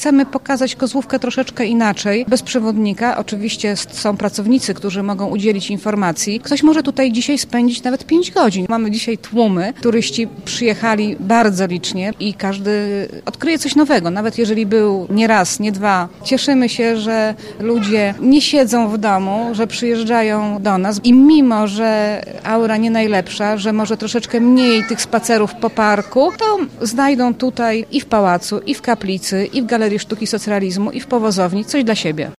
chcemy pokazać Kozłówkę troszeczkę inaczej, bez przewodnika. Oczywiście są pracownicy, którzy mogą udzielić informacji. Ktoś może tutaj dzisiaj spędzić nawet 5 godzin. Mamy dzisiaj tłumy. Turyści przyjechali bardzo licznie i każdy odkryje coś nowego, nawet jeżeli był nie raz, nie dwa. Cieszymy się, że ludzie nie siedzą w domu, że przyjeżdżają do nas i mimo, że aura nie najlepsza, że może troszeczkę mniej tych spacerów po parku, to znajdą tutaj i w pałacu, i w kaplicy, i w Galerii Sztuki Socrealizmu, i w Powozowni coś dla siebie.